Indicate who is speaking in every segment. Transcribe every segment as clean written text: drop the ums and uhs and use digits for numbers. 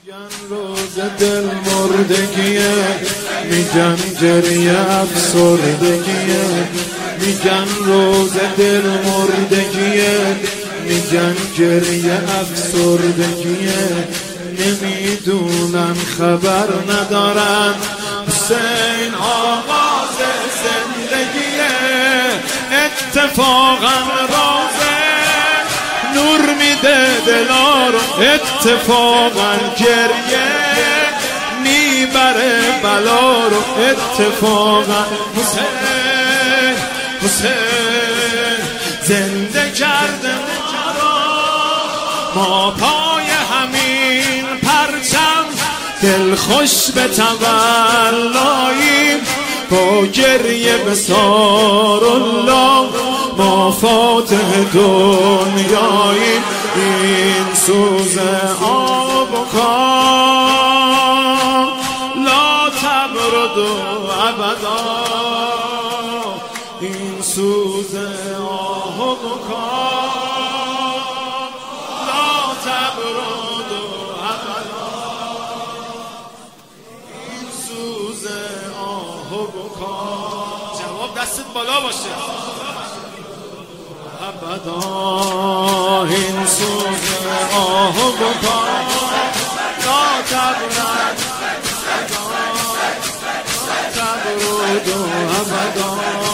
Speaker 1: میگن روز دل مردگیه، میگن گریه افسردگیه، میگن روز دل مردگیه، میگن گریه افسردگیه، نمیدونن خبر ندارن حسین آغاز زندگیه، اتفاقا روزه نور میده دلا رو، اتفاقا گریه میبره بلا رو، اتفاقا حسین حسین زنده کرده ما پای همین پرچم، دل خوش به تولاییم با گریه به سارالله، ما فاتح دنیاییم این سوز آب و کام لا تبرد ابدا، این سوز آب و کام لا تبرد ابدا، این سوز آب و کام. جواب دستت بالا باشه. ابدا این سوز آه و کام لا تبرد ابدا،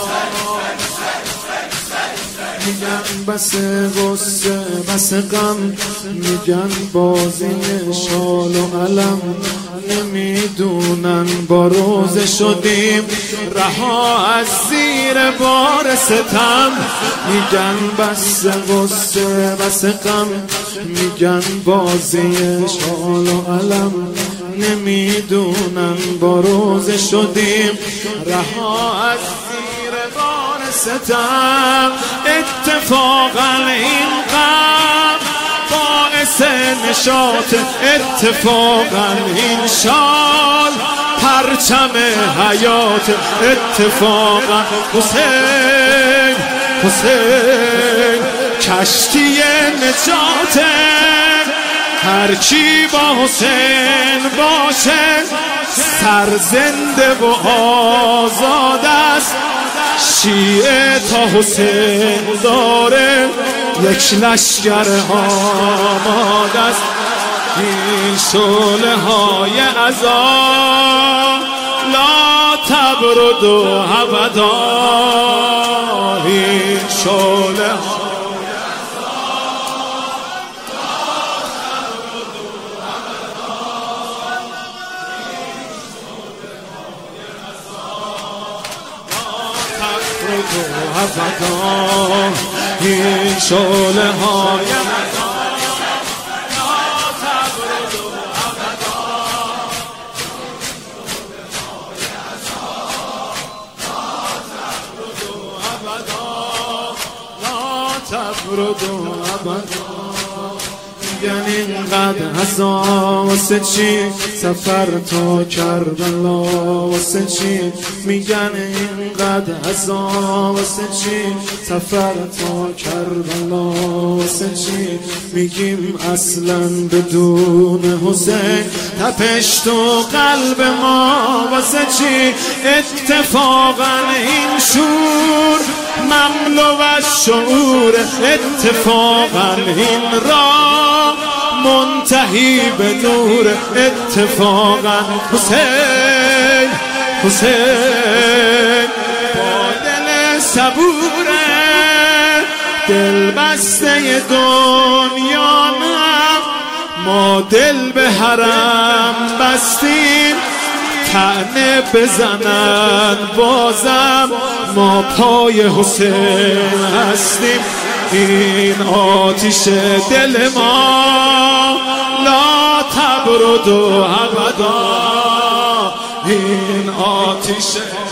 Speaker 1: میگن بس غصه بس غم، میگن بازی شال و علم، نمیدونن با روزه شدیم رها از زیر بار ستم، میگن بس غصه بس غم، میگن بازی شال و علم، نمیدونن با روزه شدیم رها از زیر بار ستم، اتفاقا این غم باعث نشاط، اتفاقا این شال پرچم حیات، اتفاقا حسین حسین کشتی نجات، هر کی با حسین باشه سرزنده و آزاد است، شیعه تا حسین داره یک لشگر آماده است، این شعله های عذاب لا تبرد ابدا، این شعله ابدا، این شعله های تبرد ابدا، میگن اینقدر عذاب واسه چی سفر تا کربلا، واسه چی میگن اینقدر عذاب واسه چی سفر تا کربلا، واسه چی میگیم اصلا بدون حسین تپش تو قلب ما، واسه چی اتفاقا این شور مملو از شعور، اتفاقا این راه منتهی به نور، اتفاقا حسین حسین با دل صبوره، دل بسته دنیا نه، ما دل به حرم بستیم، طعنه بزنن بازم ما پای حسین هستیم، این آتیش دل ما لا تبرد ابدا، این آتیش